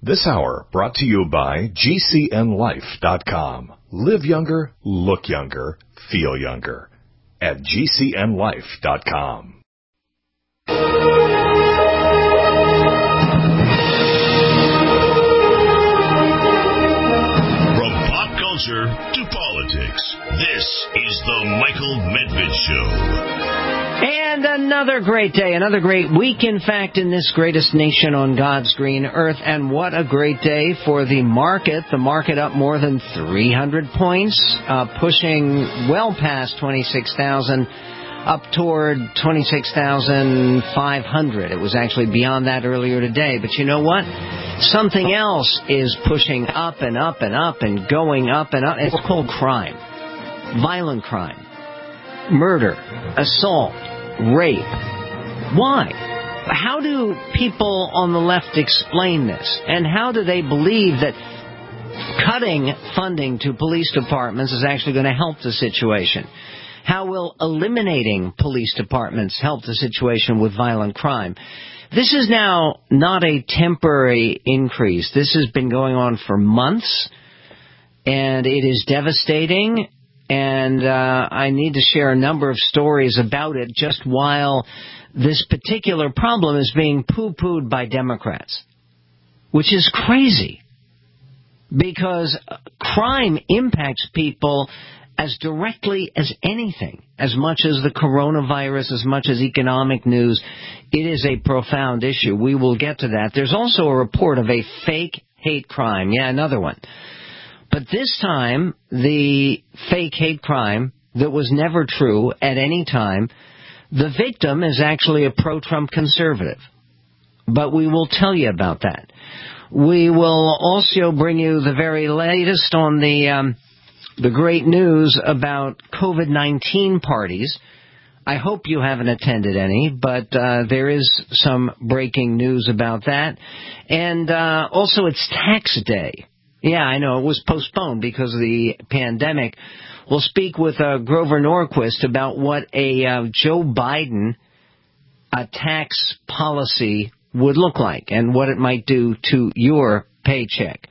This hour brought to you by GCNLife.com. Live younger, look younger, feel younger at GCNLife.com. From pop culture to politics, this is the Michael Medved Show. And another great day, another great week, in fact, in this greatest nation on God's green earth. And what a great day for the market. The market up more than 300 points, pushing well past 26,000, up toward 26,500. It was actually beyond that earlier today. But you know what? Something else is pushing up and up and up and going up and up. It's called crime. Violent crime. Murder. Assault. Rape. Why? How do people on the left explain this? And how do they believe that cutting funding to police departments is actually going to help the situation? How will eliminating police departments help the situation with violent crime? This is now not a temporary increase. This has been going on for months, and it is devastating. And I need to share a number of stories about it just while this particular problem is being poo-pooed by Democrats, which is crazy because crime impacts people as directly as anything, as much as the coronavirus, as much as economic news. It is a profound issue. We will get to that. There's also a report of a fake hate crime. Yeah, another one. But this time, the fake hate crime that was never true at any time, the victim is actually a pro-Trump conservative. But we will tell you about that. We will also bring you the very latest on the great news about COVID-19 parties. I hope you haven't attended any, but there is some breaking news about that. And also it's tax day. Yeah, I know. It was postponed because of the pandemic. We'll speak with Grover Norquist about what a Joe Biden tax policy would look like and what it might do to your paycheck.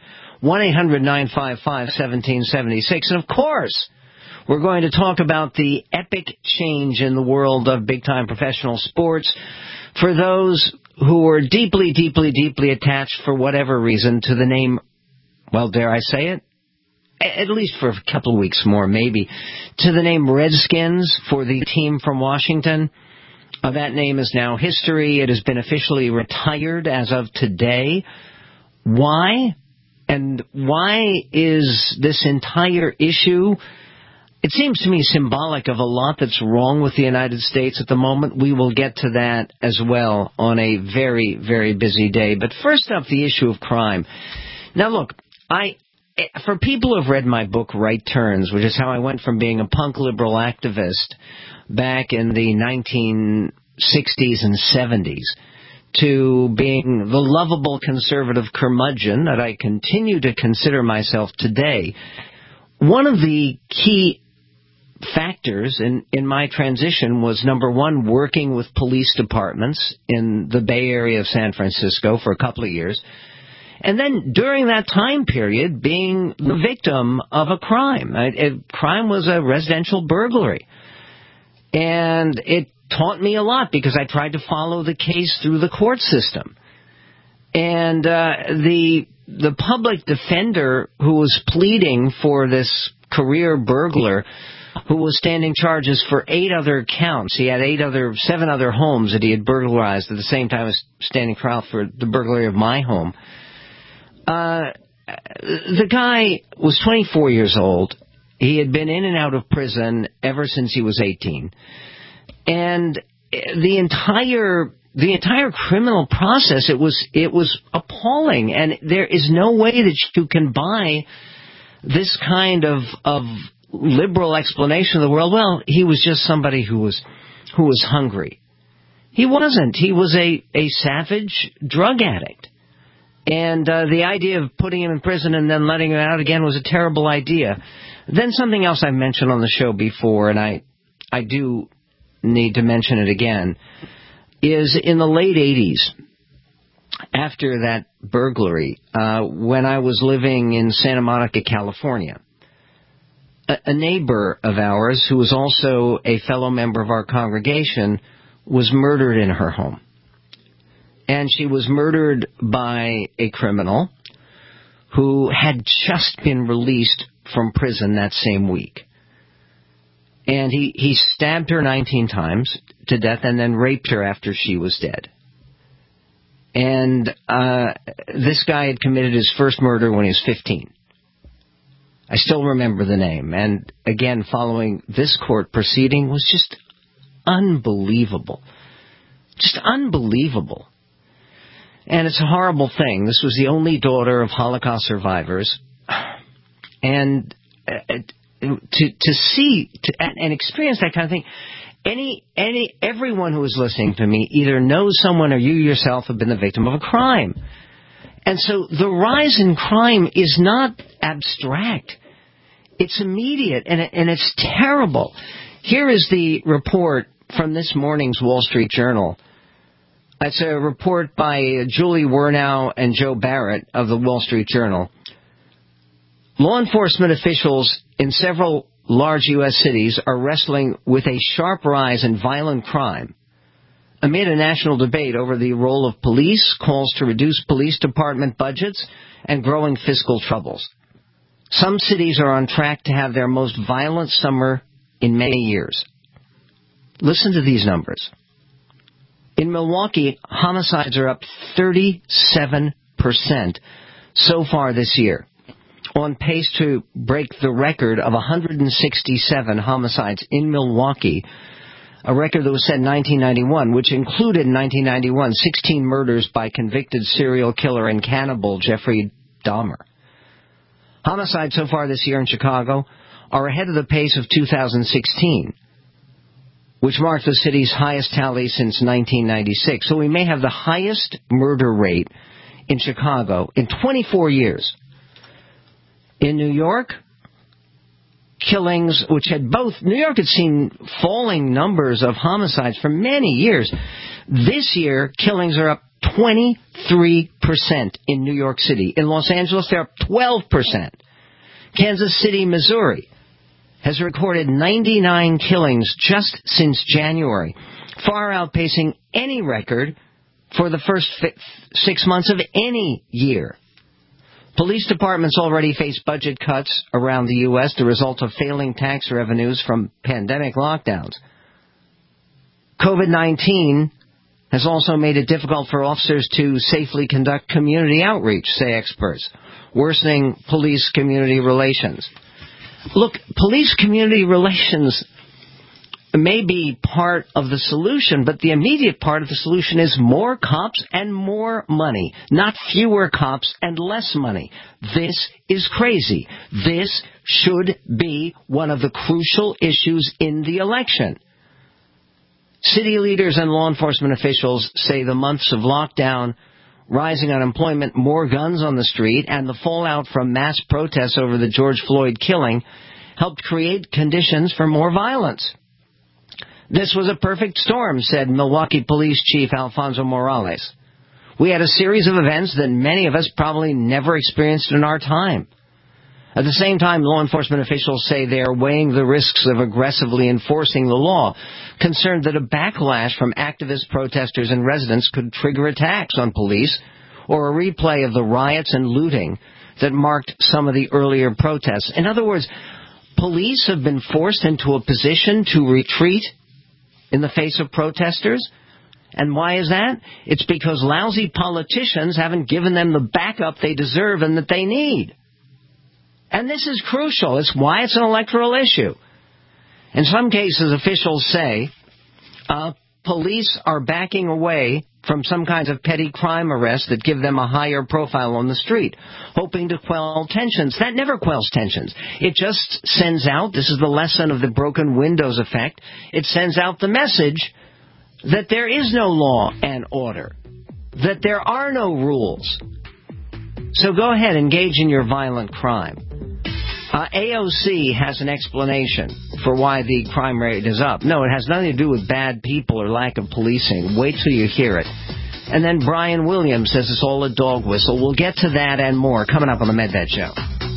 1-800-955-1776. And, of course, we're going to talk about the epic change in the world of big-time professional sports for those who are deeply, deeply, deeply attached for whatever reason to the name, well, dare I say it? At least for a couple of weeks more, maybe, to the name Redskins for the team from Washington. That name is now history. It has been officially retired as of today. Why? And why is this entire issue, it seems to me, symbolic of a lot that's wrong with the United States at the moment? We will get to that as well on a very, very busy day. But first up, the issue of crime. Now, look, for people who have read my book, Right Turns, which is how I went from being a punk liberal activist back in the 1960s and 70s to being the lovable conservative curmudgeon that I continue to consider myself today, one of the key factors in my transition was, number one, working with police departments in the Bay Area of San Francisco for a couple of years. And then during that time period, being the victim of a crime. Crime was a residential burglary. And it taught me a lot because I tried to follow the case through the court system. And the public defender who was pleading for this career burglar who was standing charges for 8 other counts. He had 7 other homes that he had burglarized at the same time as standing trial for the burglary of my home. The guy was 24 years old. He had been in and out of prison ever since he was 18. And the entire criminal process, it was appalling. And there is no way that you can buy this kind of liberal explanation of the world. Well, he was just somebody who was hungry. He wasn't. He was a savage drug addict. And the idea of putting him in prison and then letting him out again was a terrible idea. Then something else I mentioned on the show before, and I do need to mention it again, is in the late 80s, after that burglary, when I was living in Santa Monica, California. A neighbor of ours, who was also a fellow member of our congregation, was murdered in her home. And she was murdered by a criminal who had just been released from prison that same week. And he stabbed her 19 times to death and then raped her after she was dead. And this guy had committed his first murder when he was 15. I still remember the name. And again, following this court proceeding was just unbelievable. Just unbelievable. And it's a horrible thing. This was the only daughter of Holocaust survivors. And to see and experience that kind of thing, everyone who is listening to me either knows someone or you yourself have been the victim of a crime. And so the rise in crime is not abstract. It's immediate, and it's terrible. Here is the report from this morning's Wall Street Journal. It's a report by Julie Wernow and Joe Barrett of the Wall Street Journal. Law enforcement officials in several large U.S. cities are wrestling with a sharp rise in violent crime amid a national debate over the role of police, calls to reduce police department budgets, and growing fiscal troubles. Some cities are on track to have their most violent summer in many years. Listen to these numbers. In Milwaukee, homicides are up 37% so far this year, on pace to break the record of 167 homicides in Milwaukee, a record that was set in 1991, which included in 1991 16 murders by convicted serial killer and cannibal Jeffrey Dahmer. Homicides so far this year in Chicago are ahead of the pace of 2016, which marked the city's highest tally since 1996. So we may have the highest murder rate in Chicago in 24 years. In New York, killings, which had both, New York had seen falling numbers of homicides for many years. This year, killings are up 23% in New York City. In Los Angeles, they're up 12%. Kansas City, Missouri, has recorded 99 killings just since January, far outpacing any record for the first 6 months of any year. Police departments already face budget cuts around the U.S., the result of failing tax revenues from pandemic lockdowns. COVID-19 has also made it difficult for officers to safely conduct community outreach, say experts, worsening police-community relations. Look, police-community relations may be part of the solution, but the immediate part of the solution is more cops and more money, not fewer cops and less money. This is crazy. This should be one of the crucial issues in the election. City leaders and law enforcement officials say the months of lockdown, rising unemployment, more guns on the street, and the fallout from mass protests over the George Floyd killing helped create conditions for more violence. This was a perfect storm, said Milwaukee Police Chief Alfonso Morales. We had a series of events that many of us probably never experienced in our time. At the same time, law enforcement officials say they are weighing the risks of aggressively enforcing the law, concerned that a backlash from activist protesters and residents could trigger attacks on police or a replay of the riots and looting that marked some of the earlier protests. In other words, police have been forced into a position to retreat in the face of protesters. And why is that? It's because lousy politicians haven't given them the backup they deserve and that they need. And this is crucial. It's why it's an electoral issue. In some cases, officials say police are backing away from some kinds of petty crime arrests that give them a higher profile on the street, hoping to quell tensions. That never quells tensions. It just sends out, this is the lesson of the broken windows effect, it sends out the message that there is no law and order, that there are no rules. So go ahead, engage in your violent crime. AOC has an explanation for why the crime rate is up. No, it has nothing to do with bad people or lack of policing. Wait till you hear it. And then Brian Williams says it's all a dog whistle. We'll get to that and more coming up on the Medved Show.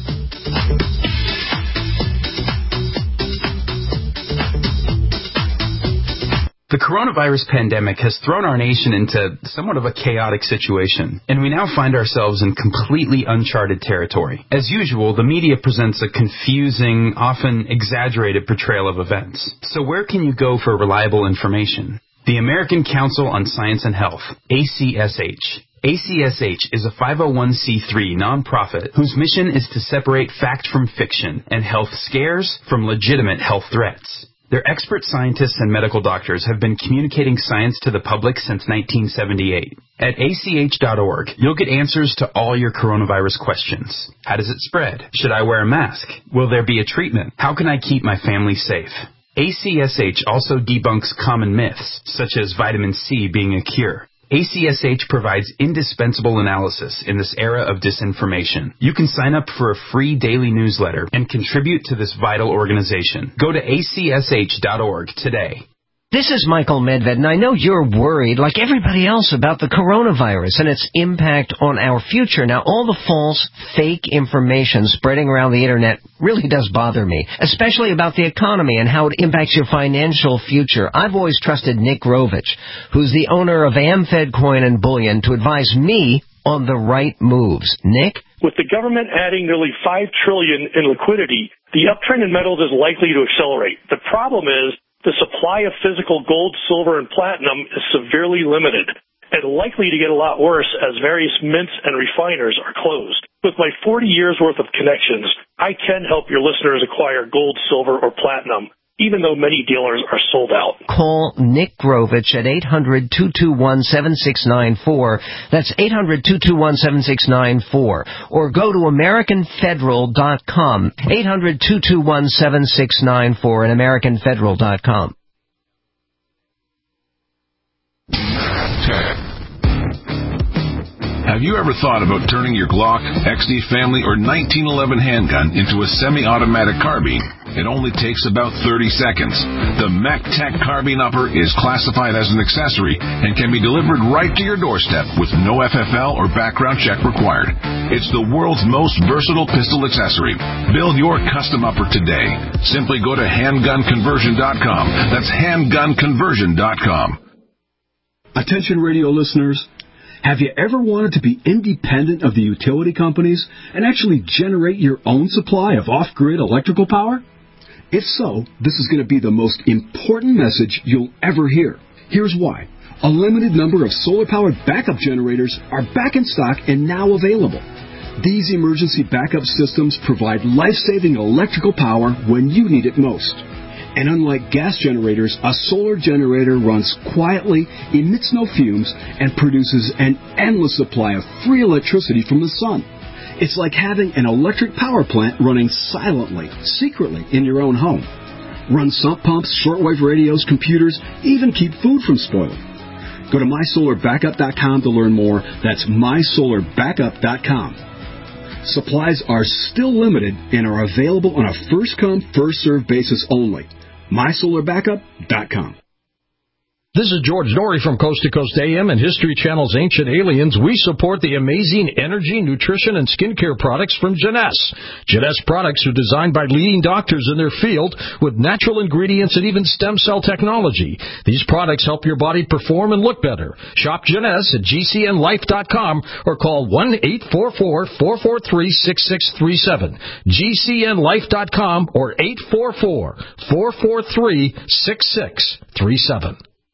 The coronavirus pandemic has thrown our nation into somewhat of a chaotic situation, and we now find ourselves in completely uncharted territory. As usual, the media presents a confusing, often exaggerated portrayal of events. So where can you go for reliable information? The American Council on Science and Health, ACSH. ACSH is a 501c3 nonprofit whose mission is to separate fact from fiction and health scares from legitimate health threats. Their expert scientists and medical doctors have been communicating science to the public since 1978. At ACH.org, you'll get answers to all your coronavirus questions. How does it spread? Should I wear a mask? Will there be a treatment? How can I keep my family safe? ACSH also debunks common myths, such as vitamin C being a cure. ACSH provides indispensable analysis in this era of disinformation. You can sign up for a free daily newsletter and contribute to this vital organization. Go to acsh.org today. This is Michael Medved, and I know you're worried, like everybody else, about the coronavirus and its impact on our future. Now, all the false, fake information spreading around the Internet really does bother me, especially about the economy and how it impacts your financial future. I've always trusted Nick Rovich, who's the owner of AmFed Coin and Bullion, to advise me on the right moves. Nick? With the government adding nearly $5 trillion in liquidity, the uptrend in metals is likely to accelerate. The problem is, the supply of physical gold, silver, and platinum is severely limited and likely to get a lot worse as various mints and refiners are closed. With my 40 years' worth of connections, I can help your listeners acquire gold, silver, or platinum, even though many dealers are sold out. Call Nick Grovich at 800-221-7694. That's 800-221-7694. Or go to AmericanFederal.com. 800-221-7694 and AmericanFederal.com. Have you ever thought about turning your Glock, XD Family, or 1911 handgun into a semi-automatic carbine? It only takes about 30 seconds. The MacTac Carbine Upper is classified as an accessory and can be delivered right to your doorstep with no FFL or background check required. It's the world's most versatile pistol accessory. Build your custom upper today. Simply go to handgunconversion.com. That's handgunconversion.com. Attention radio listeners. Have you ever wanted to be independent of the utility companies and actually generate your own supply of off-grid electrical power? If so, this is going to be the most important message you'll ever hear. Here's why. A limited number of solar-powered backup generators are back in stock and now available. These emergency backup systems provide life-saving electrical power when you need it most. And unlike gas generators, a solar generator runs quietly, emits no fumes, and produces an endless supply of free electricity from the sun. It's like having an electric power plant running silently, secretly in your own home. Run sump pumps, shortwave radios, computers, even keep food from spoiling. Go to mysolarbackup.com to learn more. That's mysolarbackup.com. Supplies are still limited and are available on a first-come, first-served basis only. mysolarbackup.com. This is George Norrie from Coast to Coast AM and History Channel's Ancient Aliens. We support the amazing energy, nutrition, and skincare products from Jeunesse. Jeunesse products are designed by leading doctors in their field with natural ingredients and even stem cell technology. These products help your body perform and look better. Shop Jeunesse at GCNlife.com or call 1-844-443-6637. GCNlife.com or 844-443-6637.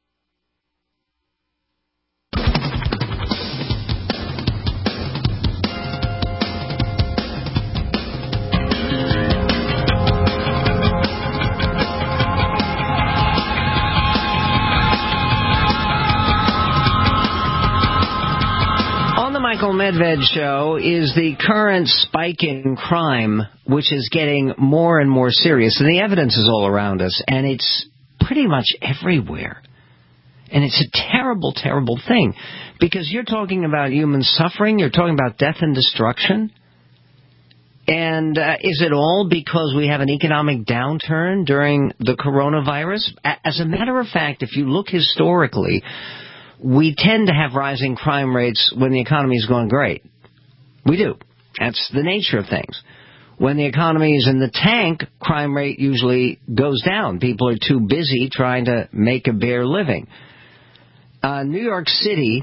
Michael Medved Show is the current spike in crime, which is getting more and more serious. And the evidence is all around us, and it's pretty much everywhere. And it's a terrible, terrible thing, because you're talking about human suffering, you're talking about death and destruction. And is it all because we have an economic downturn during the coronavirus? As a matter of fact, if you look historically, we tend to have rising crime rates when the economy is going great. We do. That's the nature of things. When the economy is in the tank, crime rate usually goes down. People are too busy trying to make a bare living. New York City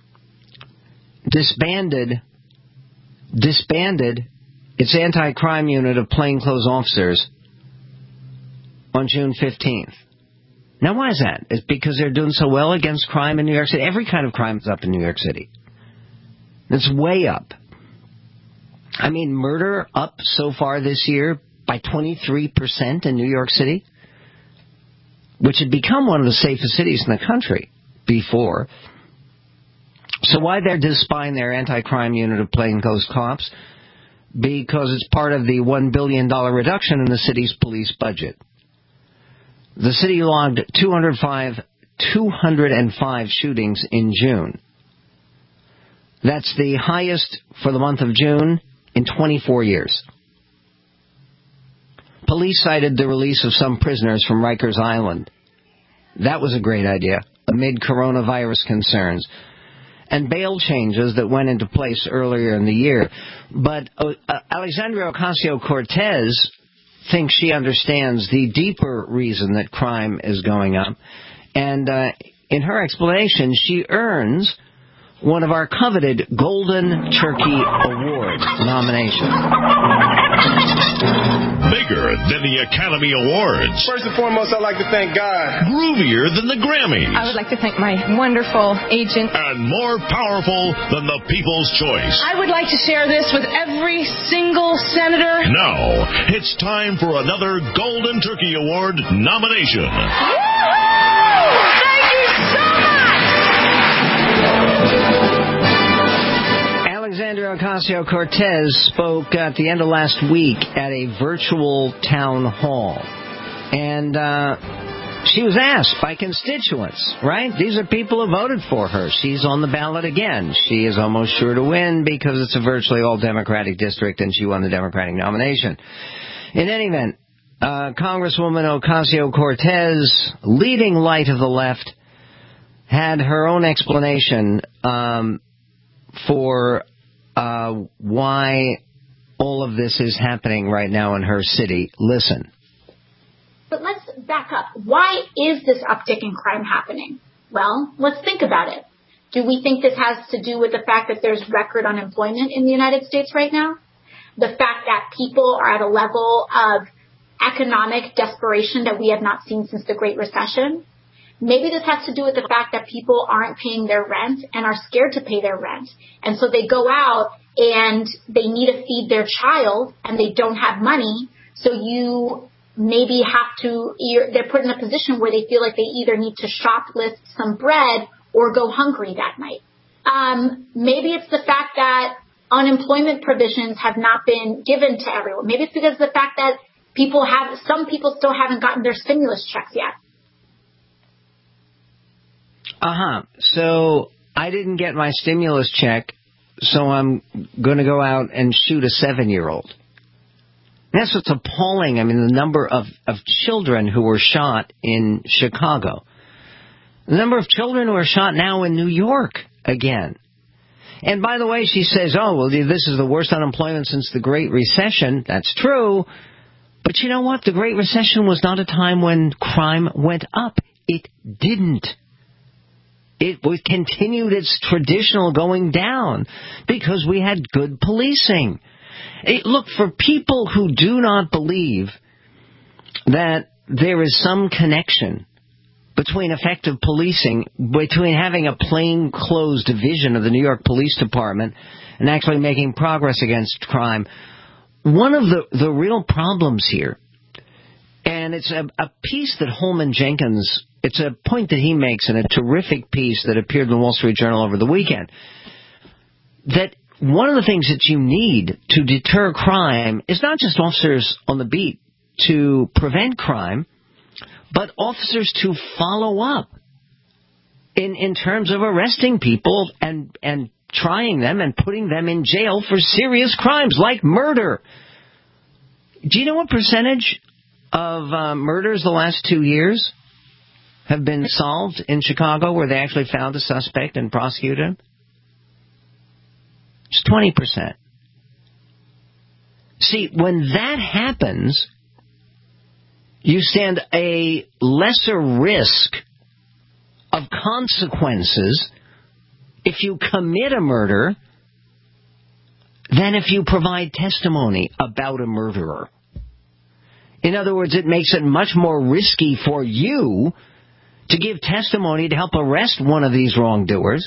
disbanded its anti-crime unit of plainclothes officers on June 15th. Now, why is that? It's because they're doing so well against crime in New York City. Every kind of crime is up in New York City. It's way up. I mean, murder up so far this year by 23% in New York City, which had become one of the safest cities in the country before. So why they're disbanding their anti-crime unit of plainclothes cops? Because it's part of the $1 billion reduction in the city's police budget. The city logged 205 shootings in June. That's the highest for the month of June in 24 years. Police cited the release of some prisoners from Rikers Island. That was a great idea, amid coronavirus concerns. And bail changes that went into place earlier in the year. But Alexandria Ocasio-Cortez thinks she understands the deeper reason that crime is going up. And in her explanation, she earns one of our coveted Golden Turkey Award nominations. Bigger than the Academy Awards. First and foremost, I'd like to thank God. Groovier than the Grammys. I would like to thank my wonderful agent. And more powerful than the People's Choice. I would like to share this with every single senator. Now, it's time for another Golden Turkey Award nomination. Woo-hoo! Thank you so much! Alexandria Ocasio-Cortez spoke at the end of last week at a virtual town hall. And she was asked by constituents, right? These are people who voted for her. She's on the ballot again. She is almost sure to win because it's a virtually all-Democratic district and she won the Democratic nomination. In any event, Congresswoman Ocasio-Cortez, leading light of the left, had her own explanation for why all of this is happening right now in her city. Listen. But let's back up. Why is this uptick in crime happening? Well, let's think about it. Do we think this has to do with the fact that there's record unemployment in the United States right now? The fact that people are at a level of economic desperation that we have not seen since the Great Recession? Maybe this has to do with the fact that people aren't paying their rent and are scared to pay their rent. And so they go out and they need to feed their child and they don't have money. So you maybe have to, they're put in a position where they feel like they either need to shoplift some bread or go hungry that night. Maybe it's the fact that unemployment provisions have not been given to everyone. Maybe it's because of the fact that some people still haven't gotten their stimulus checks yet. So I didn't get my stimulus check, so I'm going to go out and shoot a 7-year-old. That's what's appalling. I mean, the number of children who were shot in Chicago. The number of children who are shot now in New York again. And by the way, she says, oh, well, this is the worst unemployment since the Great Recession. That's true. But you know what? The Great Recession was not a time when crime went up. It didn't. It continued its traditional going down because we had good policing. Look, for people who do not believe that there is some connection between effective policing, between having a plainclothes division of the New York Police Department and actually making progress against crime, one of the real problems here, and it's a piece that Holman Jenkins, it's a point that he makes in a terrific piece that appeared in the Wall Street Journal over the weekend, that one of the things that you need to deter crime is not just officers on the beat to prevent crime, but officers to follow up in terms of arresting people and trying them and putting them in jail for serious crimes like murder. Do you know what percentage of murders the last 2 years? have been solved in Chicago where they actually found a suspect and prosecuted him? It's 20%. See, when that happens, you stand a lesser risk of consequences if you commit a murder than if you provide testimony about a murderer. In other words, it makes it much more risky for you to give testimony to help arrest one of these wrongdoers.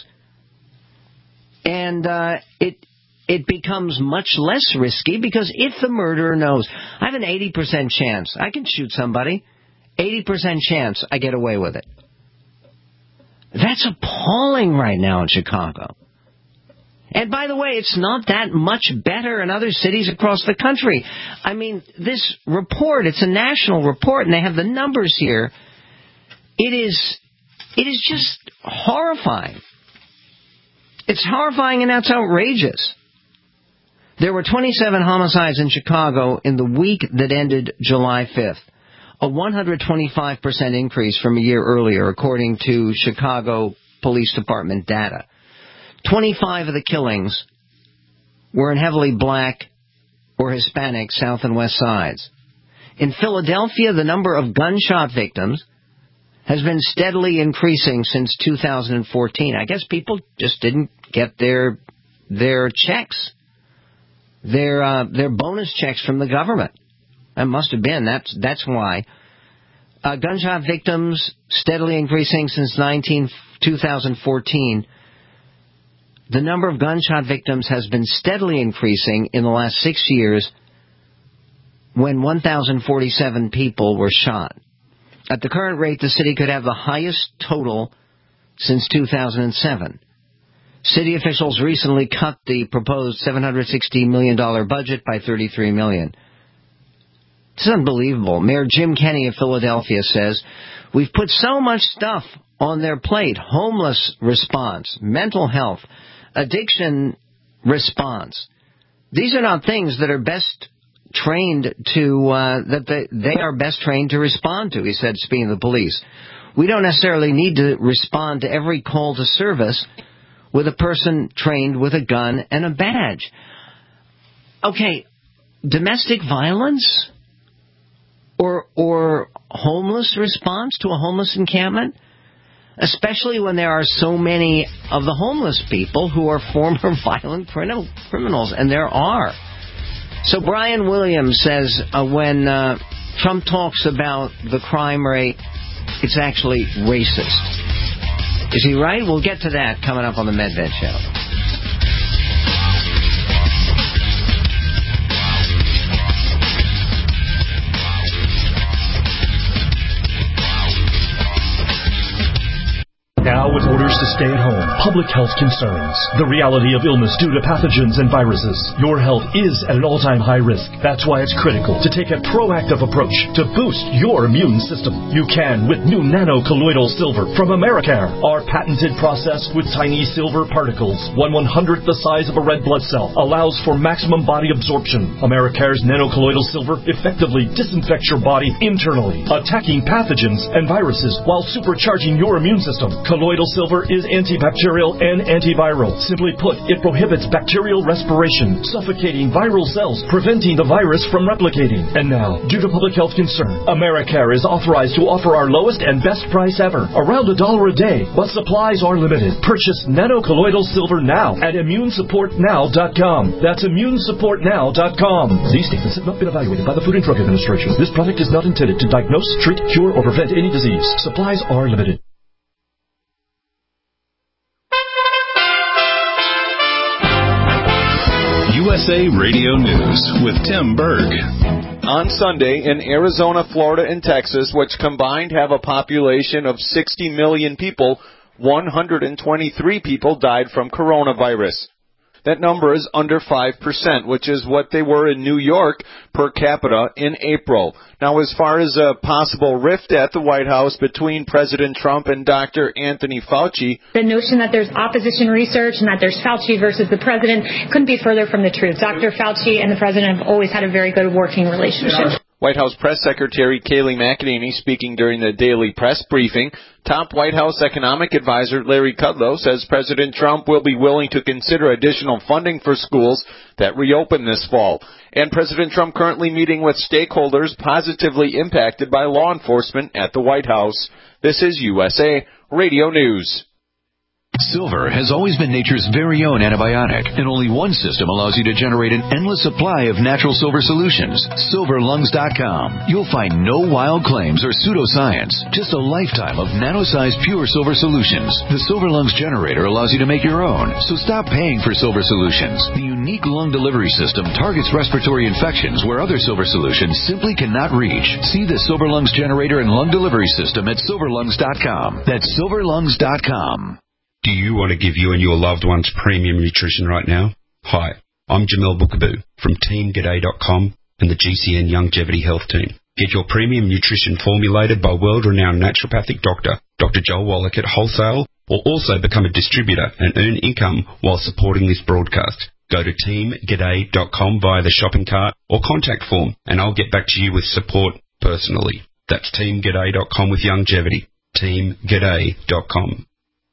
And it becomes much less risky because if the murderer knows, I have an 80% chance I can shoot somebody, 80% chance I get away with it. That's appalling right now in Chicago. And by the way, it's not that much better in other cities across the country. I mean, this report, it's a national report, and they have the numbers here. It is just horrifying. It's horrifying and that's outrageous. There were 27 homicides in Chicago in the week that ended July 5th, a 125% increase from a year earlier, according to Chicago Police Department data. 25 of the killings were in heavily black or Hispanic South and West sides. In Philadelphia, the number of gunshot victims has been steadily increasing since 2014. I guess people just didn't get their checks, their bonus checks from the government. That must have been. That's why. Gunshot victims steadily increasing since 2014. The number of gunshot victims has been steadily increasing in the last 6 years when 1,047 people were shot. At the current rate, the city could have the highest total since 2007. City officials recently cut the proposed $760 million budget by $33 million. It's unbelievable. Mayor Jim Kenney of Philadelphia says, "We've put so much stuff on their plate: homeless response, mental health, addiction response. These are not things that are best trained to, they are best trained to respond to," he said, speaking of the police. "We don't necessarily need to respond to every call to service with a person trained with a gun and a badge." Okay, domestic violence or homeless response to a homeless encampment? Especially when there are so many of the homeless people who are former violent criminals, and there are. So Brian Williams says when Trump talks about the crime rate, it's actually racist. Is he right? We'll get to that coming up on the Medved Show. Now with orders to stay at home, public health concerns, the reality of illness due to pathogens and viruses, your health is at an all-time high risk. That's why it's critical to take a proactive approach to boost your immune system. You can with new nano-colloidal silver from Americare. Our patented process with tiny silver particles, 1/100th the size of a red blood cell, allows for maximum body absorption. Americare's nano-colloidal silver effectively disinfects your body internally, attacking pathogens and viruses while supercharging your immune system. Colloidal silver is antibacterial and antiviral. Simply put, it prohibits bacterial respiration, suffocating viral cells, preventing the virus from replicating. And now, due to public health concern, Americare is authorized to offer our lowest and best price ever, around $1 a day, but supplies are limited. Purchase nano-colloidal silver now at immunesupportnow.com. That's immunesupportnow.com. These statements have not been evaluated by the Food and Drug Administration. This product is not intended to diagnose, treat, cure, or prevent any disease. Supplies are limited. USA Radio News with Tim Berg. On Sunday, in Arizona, Florida, and Texas, which combined have a population of 60 million people, 123 people died from coronavirus. That number is under 5%, which is what they were in New York per capita in April. Now, as far as a possible rift at the White House between President Trump and Dr. Anthony Fauci, the notion that there's opposition research and that there's Fauci versus the president couldn't be further from the truth. Dr. Fauci and the president have always had a very good working relationship. White House Press Secretary Kayleigh McEnany speaking during the daily press briefing. Top White House economic advisor Larry Kudlow says President Trump will be willing to consider additional funding for schools that reopen this fall. And President Trump currently meeting with stakeholders positively impacted by law enforcement at the White House. This is USA Radio News. Silver has always been nature's very own antibiotic, and only one system allows you to generate an endless supply of natural silver solutions. SilverLungs.com. You'll find no wild claims or pseudoscience, just a lifetime of nano-sized pure silver solutions. The Silver Lungs generator allows you to make your own, so stop paying for silver solutions. The unique lung delivery system targets respiratory infections where other silver solutions simply cannot reach. See the Silver Lungs generator and lung delivery system at SilverLungs.com. That's SilverLungs.com. Do you want to give you and your loved ones premium nutrition right now? Hi, I'm Jamel Bookaboo from TeamGaday.com and the GCN Longevity Health Team. Get your premium nutrition formulated by world-renowned naturopathic doctor, Dr. Joel Wallach at wholesale, or also become a distributor and earn income while supporting this broadcast. Go to TeamGaday.com via the shopping cart or contact form, and I'll get back to you with support personally. That's TeamGaday.com with longevity. TeamGaday.com.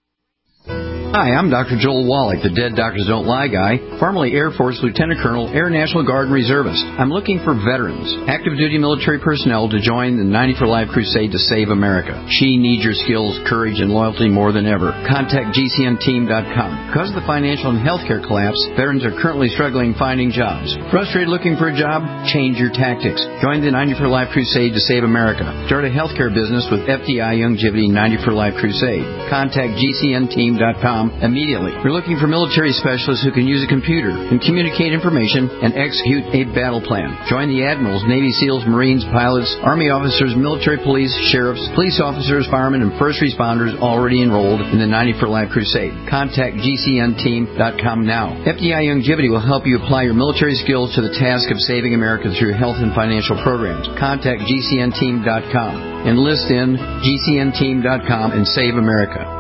Hi, I'm Dr. Joel Wallach, the Dead Doctors Don't Lie guy, formerly Air Force Lieutenant Colonel, Air National Guard and Reservist. I'm looking for veterans, active duty military personnel to join the 90 for Life crusade to save America. She needs your skills, courage, and loyalty more than ever. Contact GCNteam.com. Because of the financial and healthcare collapse, veterans are currently struggling finding jobs. Frustrated looking for a job? Change your tactics. Join the 90 for Life crusade to save America. Start a healthcare business with FDI Longevity 90 for Life crusade. Contact GCNteam.com immediately. We're looking for military specialists who can use a computer and communicate information and execute a battle plan. Join the admirals, Navy SEALs, Marines, pilots, Army officers, military police, sheriffs, police officers, firemen, and first responders already enrolled in the 90 for Life crusade. Contact GCNteam.com now. FDI Longevity will help you apply your military skills to the task of saving America through health and financial programs. Contact GCNteam.com. Enlist in GCNteam.com and save America.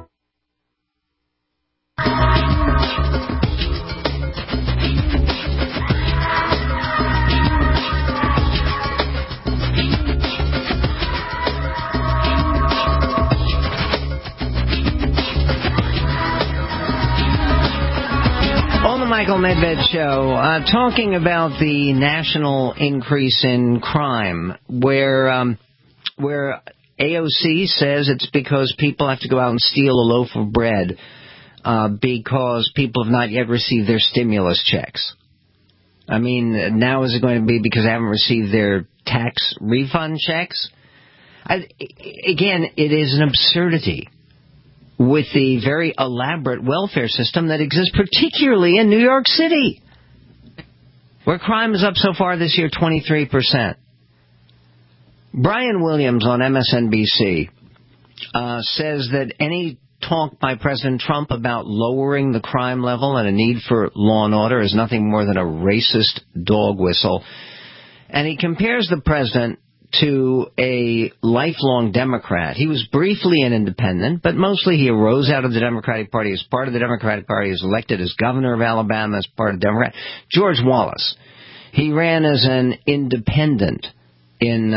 Michael Medved Show, talking about the national increase in crime, where AOC says it's because people have to go out and steal a loaf of bread because people have not yet received their stimulus checks. I mean, now is it going to be because they haven't received their tax refund checks? Again, it is an absurdity with the very elaborate welfare system that exists, particularly in New York City, where crime is up so far this year 23%. Brian Williams on MSNBC says that any talk by President Trump about lowering the crime level and a need for law and order is nothing more than a racist dog whistle. And he compares the president to a lifelong Democrat. He was briefly an independent, but mostly he arose out of the Democratic Party as part of the Democratic Party, was elected as governor of Alabama as part of Democrat. George Wallace, he ran as an independent in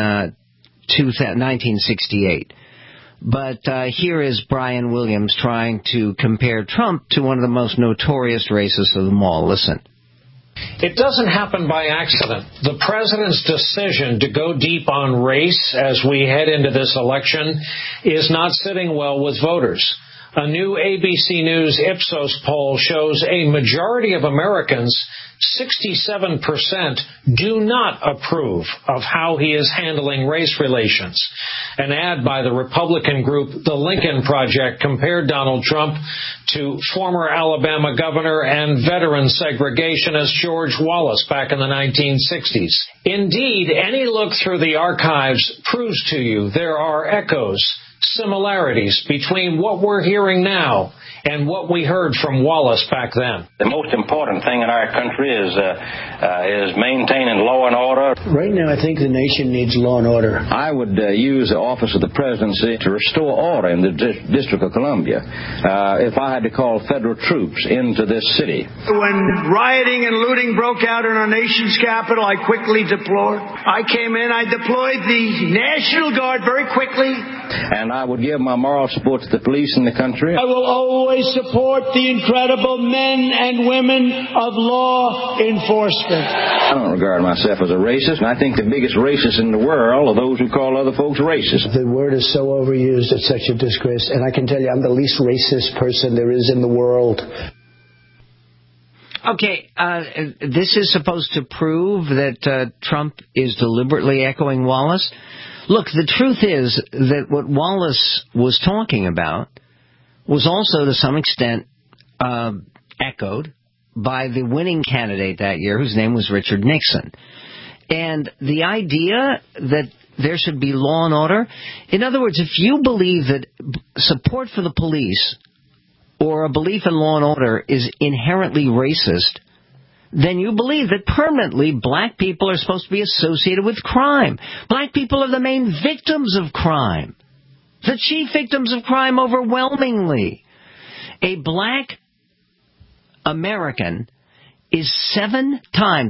1968. But here is Brian Williams trying to compare Trump to one of the most notorious racists of them all. Listen. It doesn't happen by accident. The president's decision to go deep on race as we head into this election is not sitting well with voters. A new ABC News Ipsos poll shows a majority of Americans, 67%, do not approve of how he is handling race relations. An ad by the Republican group The Lincoln Project compared Donald Trump to former Alabama governor and veteran segregationist George Wallace back in the 1960s. Indeed, any look through the archives proves to you there are echoes, similarities between what we're hearing now and what we heard from Wallace back then. The most important thing in our country is maintaining law and order. Right now, I think the nation needs law and order. I would use the office of the presidency to restore order in the District of Columbia. If I had to call federal troops into this city. When rioting and looting broke out in our nation's capital, I quickly deployed. I came in, I deployed the National Guard very quickly. And I would give my moral support to the police in the country. I will always support the incredible men and women of law enforcement. I don't regard myself as a racist, and I think the biggest racists in the world are those who call other folks racist. The word is so overused, it's such a disgrace. And I can tell you, I'm the least racist person there is in the world. Okay, this is supposed to prove that Trump is deliberately echoing Wallace. Look, the truth is that what Wallace was talking about was also to some extent echoed by the winning candidate that year, whose name was Richard Nixon. And the idea that there should be law and order, in other words, if you believe that support for the police or a belief in law and order is inherently racist, then you believe that permanently black people are supposed to be associated with crime. Black people are the main victims of crime. The chief victims of crime overwhelmingly. A black American is 700%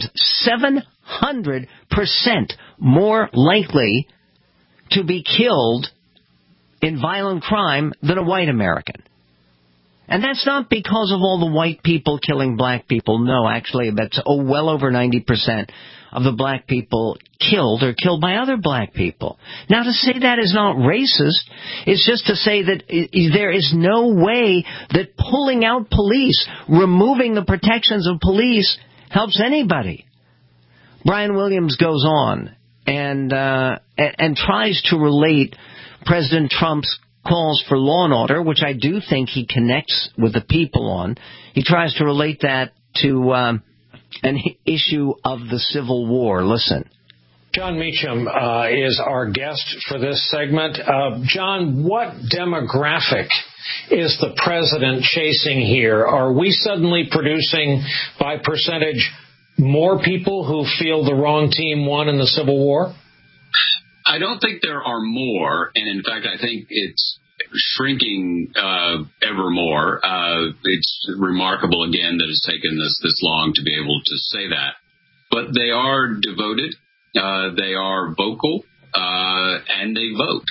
more likely to be killed in violent crime than a white American. And that's not because of all the white people killing black people. No, actually, that's well over 90% of the black people killed are killed by other black people. Now, to say that is not racist is just to say that there is no way that pulling out police, removing the protections of police, helps anybody. Brian Williams goes on and tries to relate President Trump's calls for law and order, which I do think he connects with the people on. He tries to relate that to an issue of the Civil War. Listen. John Meacham is our guest for this segment. John, what demographic is the president chasing here? Are we suddenly producing, by percentage, more people who feel the wrong team won in the Civil War? I don't think there are more, and in fact, I think it's shrinking ever more. It's remarkable, again, that it's taken this long to be able to say that. But they are devoted, they are vocal, and they vote.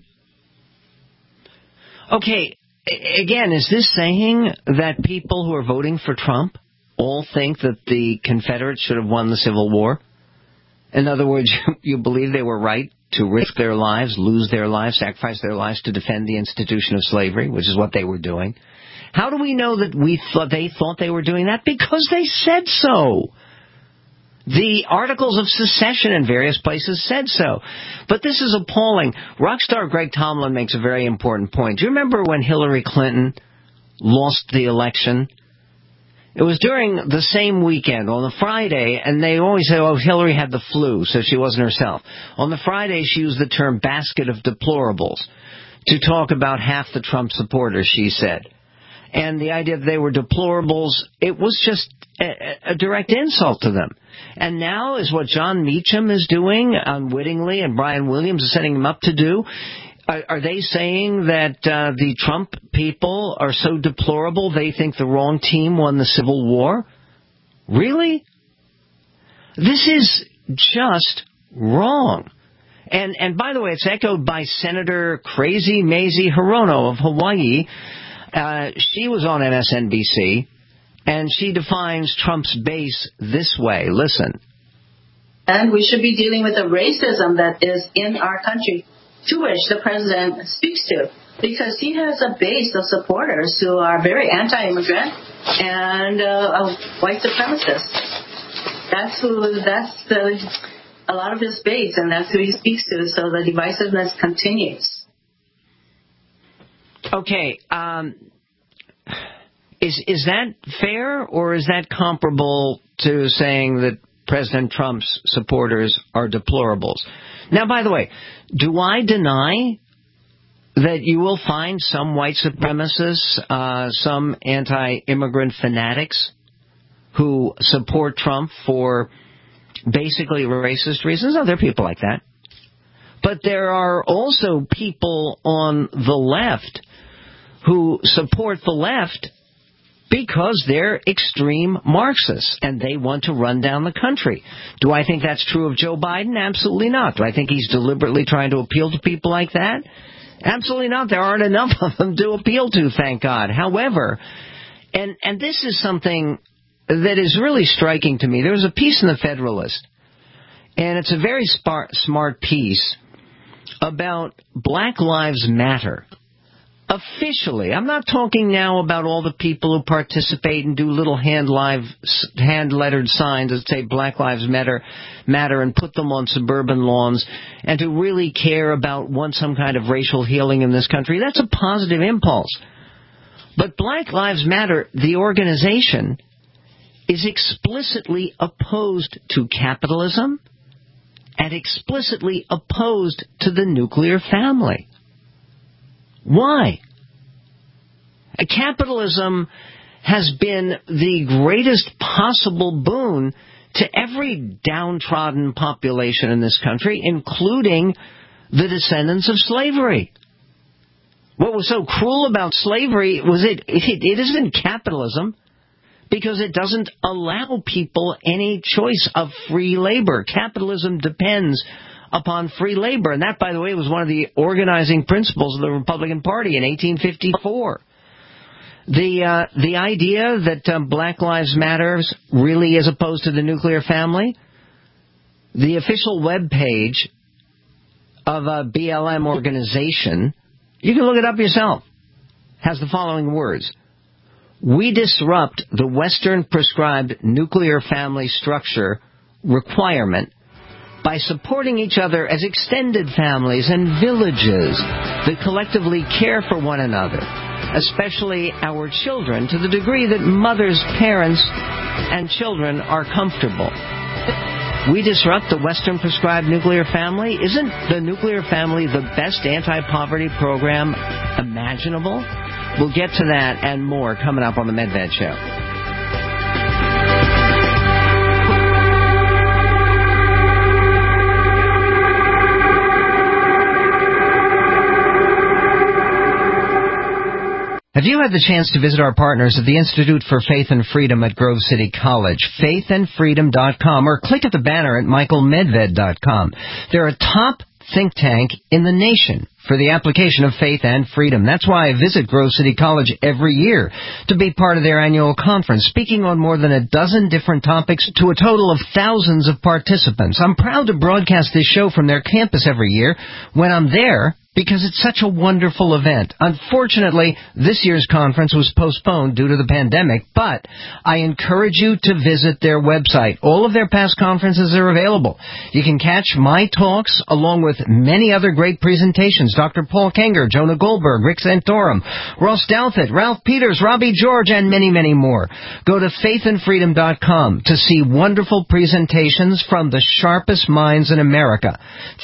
Okay, again, is this saying that people who are voting for Trump all think that the Confederates should have won the Civil War? In other words, you believe they were right to risk their lives, lose their lives, sacrifice their lives to defend the institution of slavery, which is what they were doing. How do we know that they thought they were doing that? Because they said so. The Articles of Secession in various places said so. But this is appalling. Rockstar Greg Tomlin makes a very important point. Do you remember when Hillary Clinton lost the election? It was during the same weekend, on the Friday, and they always say, oh, Hillary had the flu, so she wasn't herself. On the Friday, she used the term basket of deplorables to talk about half the Trump supporters, she said. And the idea that they were deplorables, it was just a direct insult to them. And now is what John Meacham is doing unwittingly, and Brian Williams is setting him up to do. Are they saying that the Trump people are so deplorable they think the wrong team won the Civil War? Really? This is just wrong. And by the way, it's echoed by Senator Crazy Mazie Hirono of Hawaii. She was on MSNBC, and she defines Trump's base this way. Listen. And we should be dealing with the racism that is in our country, to which the president speaks to, because he has a base of supporters who are very anti-immigrant and white supremacists. That's a lot of his base, and that's who he speaks to. So the divisiveness continues. Okay, is that fair, or is that comparable to saying that President Trump's supporters are deplorables? Now, by the way, do I deny that you will find some white supremacists, some anti-immigrant fanatics who support Trump for basically racist reasons. Oh, there are people like that. But there are also people on the left who support the left because they're extreme Marxists and they want to run down the country. Do I think that's true of Joe Biden? Absolutely not. Do I think he's deliberately trying to appeal to people like that? Absolutely not. There aren't enough of them to appeal to, thank God. However, and this is something that is really striking to me. There was a piece in the Federalist, and it's a very smart piece about Black Lives Matter. Officially, I'm not talking now about all the people who participate and do little hand-lettered signs that say Black Lives Matter and put them on suburban lawns and to really care about some kind of racial healing in this country. That's a positive impulse. But Black Lives Matter, the organization, is explicitly opposed to capitalism and explicitly opposed to the nuclear family. Why? Capitalism has been the greatest possible boon to every downtrodden population in this country, including the descendants of slavery. What was so cruel about slavery was it isn't capitalism, because it doesn't allow people any choice of free labor. Capitalism depends upon free labor. And that, by the way, was one of the organizing principles of the Republican Party in 1854. The idea that Black Lives Matter really is opposed to the nuclear family, the official web page of a BLM organization, you can look it up yourself, has the following words. We disrupt the Western prescribed nuclear family structure requirement by supporting each other as extended families and villages that collectively care for one another, especially our children, to the degree that mothers, parents, and children are comfortable. We disrupt the Western prescribed nuclear family. Isn't the nuclear family the best anti-poverty program imaginable? We'll get to that and more coming up on the Medved Show. Have you had the chance to visit our partners at the Institute for Faith and Freedom at Grove City College, faithandfreedom.com, or click at the banner at michaelmedved.com? They're a top think tank in the nation for the application of faith and freedom. That's why I visit Grove City College every year to be part of their annual conference, speaking on more than a dozen different topics to a total of thousands of participants. I'm proud to broadcast this show from their campus every year when I'm there, because it's such a wonderful event. Unfortunately, this year's conference was postponed due to the pandemic, but I encourage you to visit their website. All of their past conferences are available. You can catch my talks along with many other great presentations. Dr. Paul Kenger, Jonah Goldberg, Rick Santorum, Ross Douthat, Ralph Peters, Robbie George, and many, many more. Go to faithandfreedom.com to see wonderful presentations from the sharpest minds in America.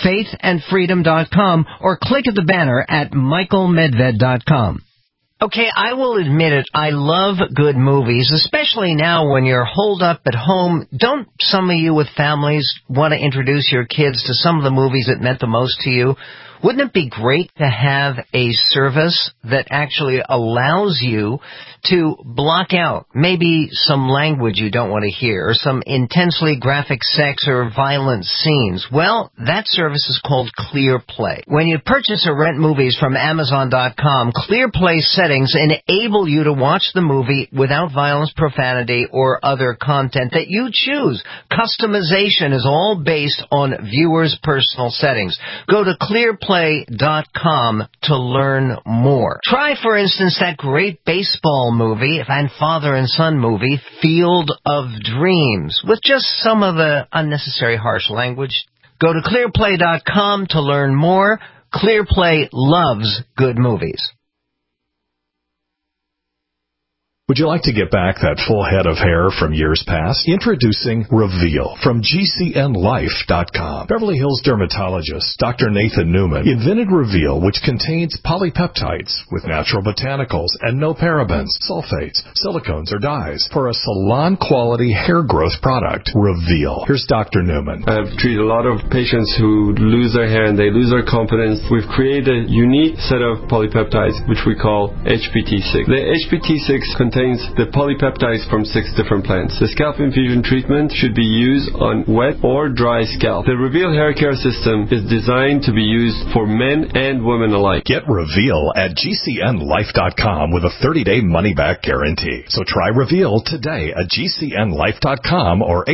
Faithandfreedom.com, or click at the banner at michaelmedved.com. Okay, I will admit it, I love good movies, especially now when you're holed up at home. Don't some of you with families want to introduce your kids to some of the movies that meant the most to you? Wouldn't it be great to have a service that actually allows you to block out maybe some language you don't want to hear or some intensely graphic sex or violent scenes? Well, that service is called ClearPlay. When you purchase or rent movies from Amazon.com, ClearPlay settings enable you to watch the movie without violence, profanity, or other content that you choose. Customization is all based on viewers' personal settings. Go to ClearPlay.com to learn more. Try, for instance, that great baseball movie and father and son movie, Field of Dreams, with just some of the unnecessary harsh language. Go to ClearPlay.com to learn more. ClearPlay loves good movies. Would you like to get back that full head of hair from years past? Introducing Reveal from GCNLife.com. Beverly Hills dermatologist Dr. Nathan Newman invented Reveal, which contains polypeptides with natural botanicals and no parabens, sulfates, silicones, or dyes for a salon-quality hair growth product. Reveal. Here's Dr. Newman. I've treated a lot of patients who lose their hair and they lose their confidence. We've created a unique set of polypeptides, which we call HPT6. The HPT6 contains the polypeptides from 6 different plants. The scalp infusion treatment should be used on wet or dry scalp. The Reveal hair care system is designed to be used for men and women alike. Get Reveal at GCNLife.com with a 30-day money-back guarantee. So try Reveal today at GCNLife.com or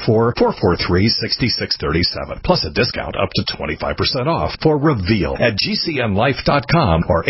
844-443-6637. Plus a discount up to 25% off for Reveal at GCNLife.com or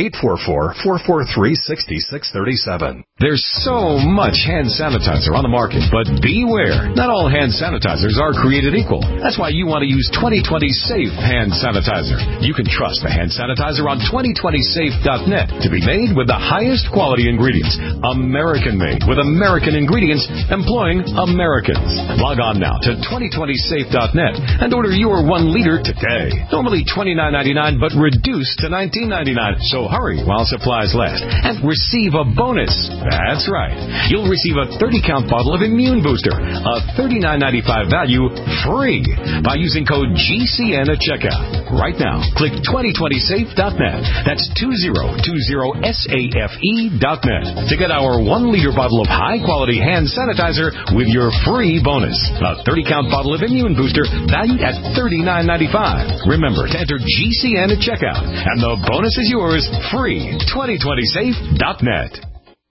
844-443-6637. There's so much hand sanitizer on the market, but beware. Not all hand sanitizers are created equal. That's why you want to use 2020 Safe hand sanitizer. You can trust the hand sanitizer on 2020safe.net to be made with the highest quality ingredients. American made with American ingredients employing Americans. Log on now to 2020safe.net and order your 1 liter today. Normally $29.99 but reduced to $19.99. So hurry while supplies last and receive a bonus. That's right. You'll receive a 30-count bottle of Immune Booster, a $39.95 value, free by using code GCN at checkout. Right now, click 2020safe.net. That's 2020safe.net to get our 1-liter bottle of high-quality hand sanitizer with your free bonus. A 30-count bottle of Immune Booster valued at $39.95. Remember to enter GCN at checkout, and the bonus is yours free. 2020safe.net.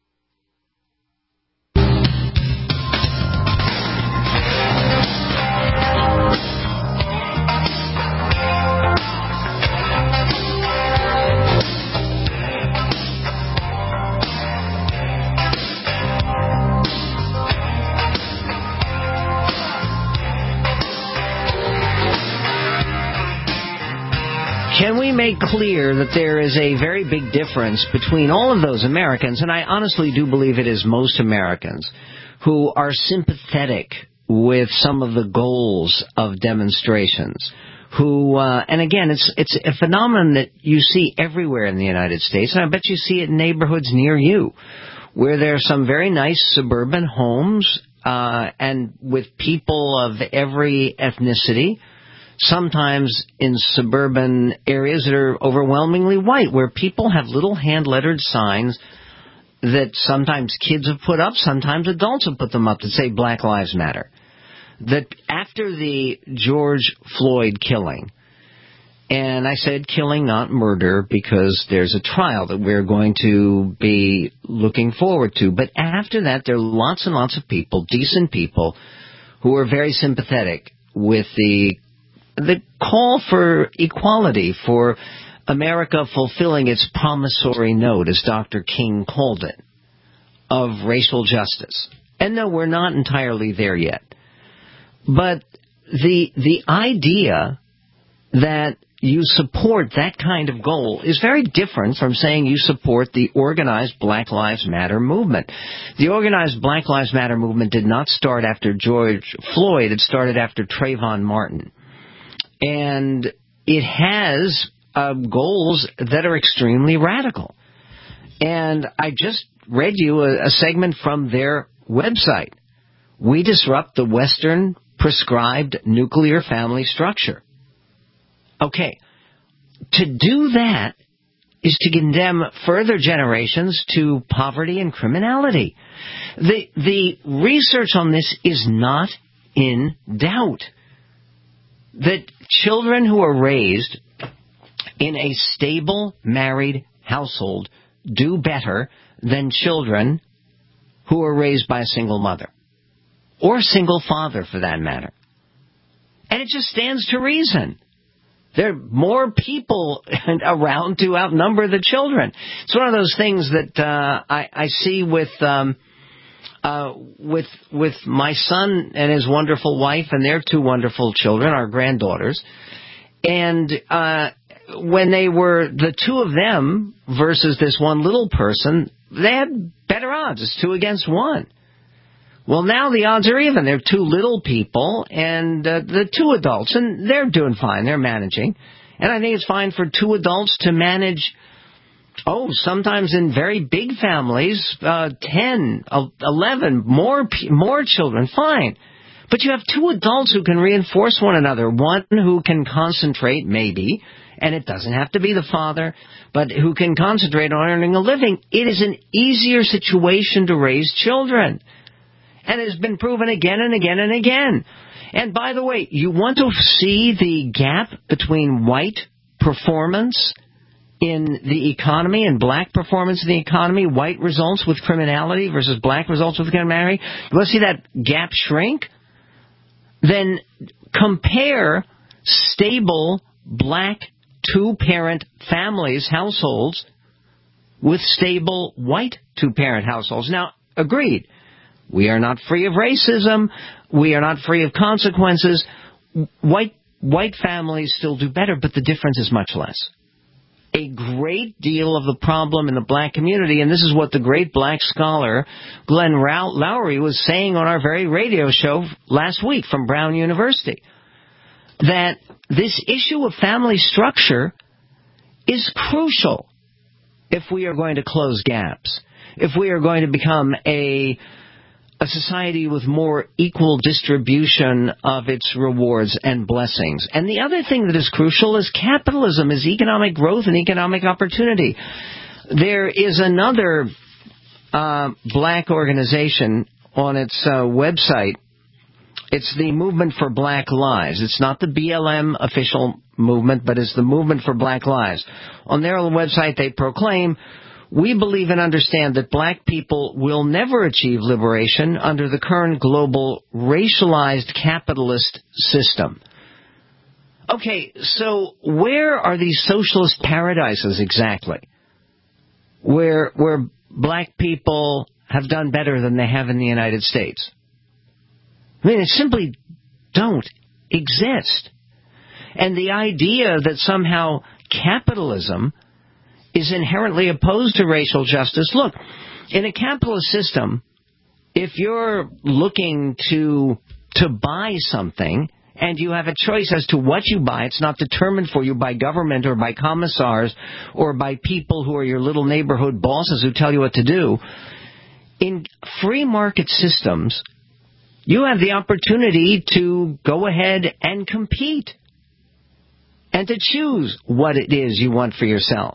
Can we make clear that there is a very big difference between all of those Americans, and I honestly do believe it is most Americans, who are sympathetic with some of the goals of demonstrations, who, and again, it's a phenomenon that you see everywhere in the United States, and I bet you see it in neighborhoods near you, where there are some very nice suburban homes, and with people of every ethnicity, sometimes in suburban areas that are overwhelmingly white, where people have little hand-lettered signs that sometimes kids have put up, sometimes adults have put them up that say Black Lives Matter. That after the George Floyd killing, and I said killing, not murder, because there's a trial that we're going to be looking forward to, but after that there are lots and lots of people, decent people, who are very sympathetic with the call for equality, for America fulfilling its promissory note, as Dr. King called it, of racial justice. And no, we're not entirely there yet. But the idea that you support that kind of goal is very different from saying you support the organized Black Lives Matter movement. The organized Black Lives Matter movement did not start after George Floyd. It started after Trayvon Martin. And it has goals that are extremely radical. And I just read you a segment from their website. We disrupt the Western prescribed nuclear family structure. Okay, to do that is to condemn further generations to poverty and criminality. The research on this is not in doubt. That children who are raised in a stable, married household do better than children who are raised by a single mother. Or a single father, for that matter. And it just stands to reason. There are more people around to outnumber the children. It's one of those things that I see with my son and his wonderful wife and their 2 wonderful children, our granddaughters. And when they were the 2 of them versus this one little person, they had better odds? It's 2 against 1. Well, now the odds are even. There are 2 little people and the 2 adults, and they're doing fine. They're managing. And I think it's fine for 2 adults to manage, sometimes in very big families, 10, 11, more children. Fine. But you have 2 adults who can reinforce one another. One who can concentrate, maybe, and it doesn't have to be the father, but who can concentrate on earning a living. It is an easier situation to raise children. And it has been proven again and again and again. And by the way, you want to see the gap between white performance in the economy and black performance in the economy, white results with criminality versus black results with criminality? You want to see that gap shrink? Then compare stable black 2-parent families, households, with stable white 2-parent households. Now, agreed. We are not free of racism. We are not free of consequences. White families still do better, but the difference is much less. A great deal of the problem in the black community, and this is what the great black scholar Glenn Loury was saying on our very radio show last week from Brown University, that this issue of family structure is crucial if we are going to close gaps, if we are going to become a society with more equal distribution of its rewards and blessings. And the other thing that is crucial is capitalism, is economic growth and economic opportunity. There is another black organization on its website. It's the Movement for Black Lives. It's not the BLM official movement, but it's the Movement for Black Lives. On their website, they proclaim, "We believe and understand that black people will never achieve liberation under the current global racialized capitalist system." Okay, so where are these socialist paradises exactly? Where black people have done better than they have in the United States? I mean, they simply don't exist. And the idea that somehow capitalism is inherently opposed to racial justice. Look, in a capitalist system, if you're looking to buy something and you have a choice as to what you buy, it's not determined for you by government or by commissars or by people who are your little neighborhood bosses who tell you what to do. In free market systems, you have the opportunity to go ahead and compete and to choose what it is you want for yourself.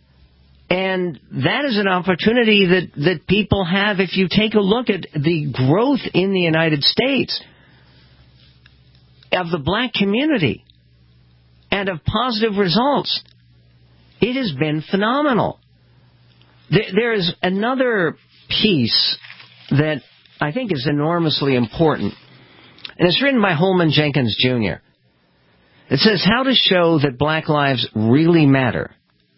And that is an opportunity that people have. If you take a look at the growth in the United States of the black community and of positive results, it has been phenomenal. There is another piece that I think is enormously important, and it's written by Holman Jenkins Jr. It says, "How to show that black lives really matter."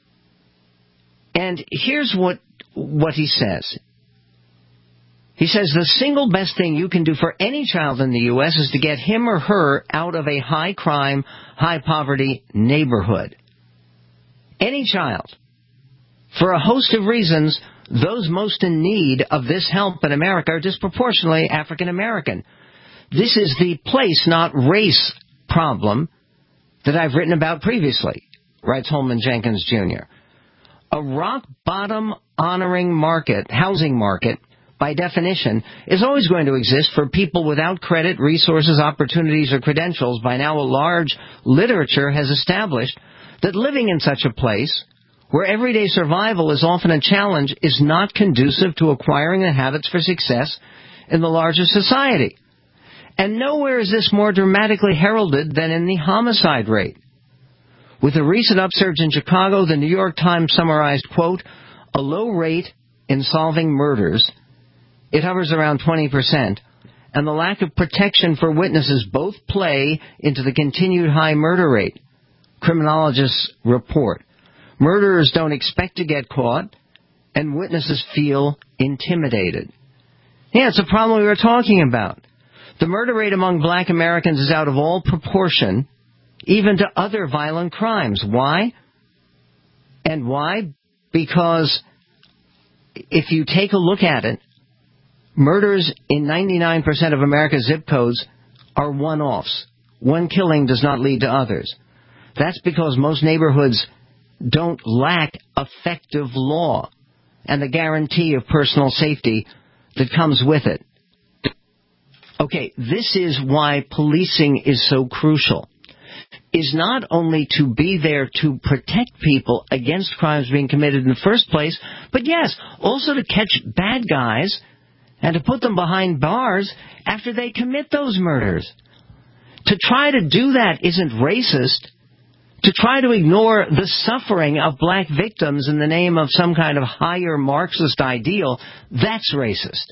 And here's what he says. He says, "The single best thing you can do for any child in the U.S. is to get him or her out of a high-crime, high-poverty neighborhood. Any child. For a host of reasons, those most in need of this help in America are disproportionately African American. This is the place, not race, problem that I've written about previously," writes Holman Jenkins Jr. "A rock-bottom honoring market, housing market, by definition, is always going to exist for people without credit, resources, opportunities, or credentials. By now, a large literature has established that living in such a place, where everyday survival is often a challenge, is not conducive to acquiring the habits for success in the larger society. And nowhere is this more dramatically heralded than in the homicide rate. With a recent upsurge in Chicago, the New York Times summarized, quote, a low rate in solving murders. It hovers around 20%, and the lack of protection for witnesses both play into the continued high murder rate. Criminologists report. Murderers don't expect to get caught, and witnesses feel intimidated. Yeah, it's a problem we were talking about. The murder rate among black Americans is out of all proportion, even to other violent crimes. Why? And why? Because if you take a look at it, murders in 99% of America's zip codes are one-offs. One killing does not lead to others. That's because most neighborhoods don't lack effective law and the guarantee of personal safety that comes with it. Okay, this is why policing is so crucial. Is not only to be there to protect people against crimes being committed in the first place, but yes, also to catch bad guys and to put them behind bars after they commit those murders. To try to do that isn't racist. To try to ignore the suffering of black victims in the name of some kind of higher Marxist ideal, that's racist.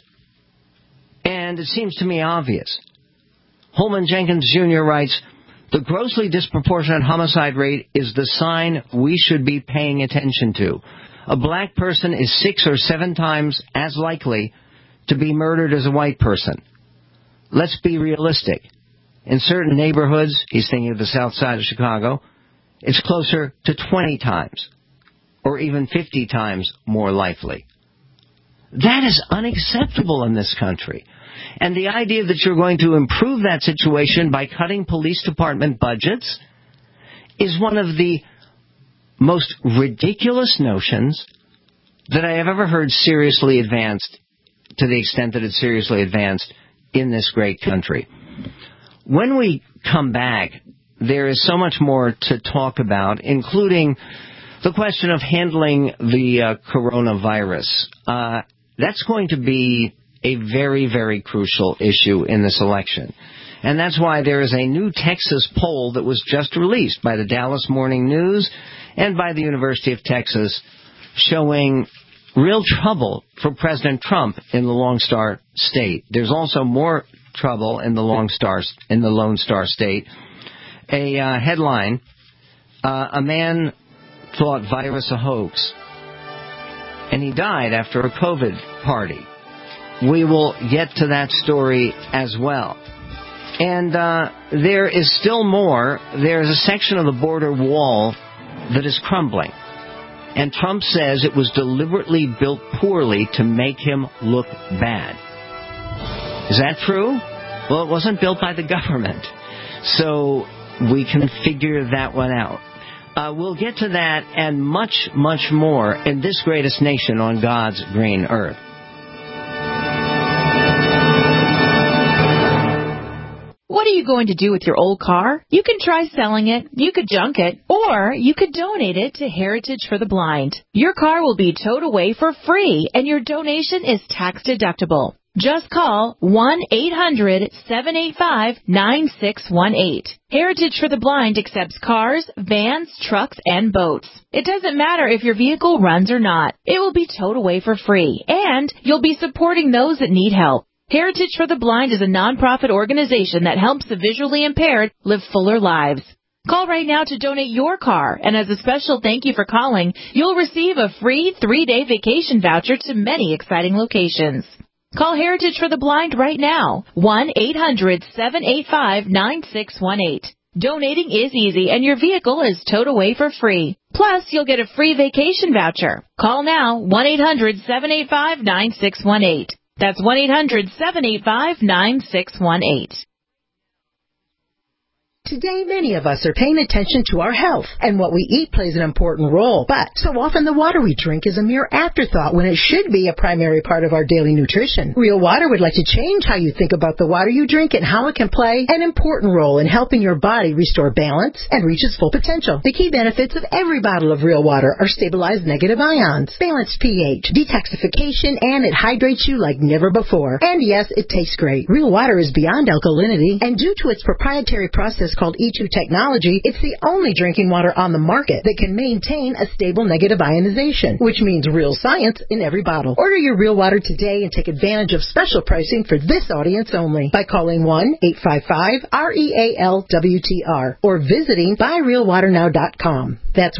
And it seems to me obvious. Holman Jenkins Jr. writes, the grossly disproportionate homicide rate is the sign we should be paying attention to. A black person is 6 or 7 times as likely to be murdered as a white person. Let's be realistic. In certain neighborhoods, he's thinking of the south side of Chicago, it's closer to 20 times or even 50 times more likely. That is unacceptable in this country. And the idea that you're going to improve that situation by cutting police department budgets is one of the most ridiculous notions that I have ever heard seriously advanced, to the extent that it's seriously advanced in this great country. When we come back, there is so much more to talk about, including the question of handling the coronavirus. That's going to be a very, very crucial issue in this election. And that's why there is a new Texas poll that was just released by the Dallas Morning News and by the University of Texas showing real trouble for President Trump in the Lone Star State. There's also more trouble in the Lone Star State. A headline, a man thought virus a hoax, and he died after a COVID party. We will get to that story as well. And there is still more. There is a section of the border wall that is crumbling. And Trump says it was deliberately built poorly to make him look bad. Is that true? Well, it wasn't built by the government. So we can figure that one out. We'll get to that and much, much more in this greatest nation on God's green earth. What are you going to do with your old car? You can try selling it, you could junk it, or you could donate it to Heritage for the Blind. Your car will be towed away for free, and your donation is tax deductible. Just call 1-800-785-9618. Heritage for the Blind accepts cars, vans, trucks, and boats. It doesn't matter if your vehicle runs or not. It will be towed away for free, and you'll be supporting those that need help. Heritage for the Blind is a nonprofit organization that helps the visually impaired live fuller lives. Call right now to donate your car, and as a special thank you for calling, you'll receive a free 3-day vacation voucher to many exciting locations. Call Heritage for the Blind right now, 1-800-785-9618. Donating is easy, and your vehicle is towed away for free. Plus, you'll get a free vacation voucher. Call now, 1-800-785-9618. That's 1-800-785-9618. Today, many of us are paying attention to our health, and what we eat plays an important role. But so often the water we drink is a mere afterthought when it should be a primary part of our daily nutrition. Real Water would like to change how you think about the water you drink and how it can play an important role in helping your body restore balance and reach its full potential. The key benefits of every bottle of Real Water are stabilized negative ions, balanced pH, detoxification, and it hydrates you like never before. And yes, it tastes great. Real Water is beyond alkalinity, and due to its proprietary process called E2 technology, it's the only drinking water on the market that can maintain a stable negative ionization, which means real science in every bottle. Order your Real Water today and take advantage of special pricing for this audience only by calling 1-855-REALWTR or visiting buyrealwaternow.com. That's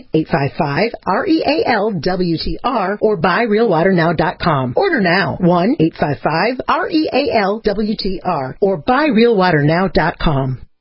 1-855-REALWTR or buyrealwaternow.com. Order now, 1-855-REALWTR or buyrealwaternow.com.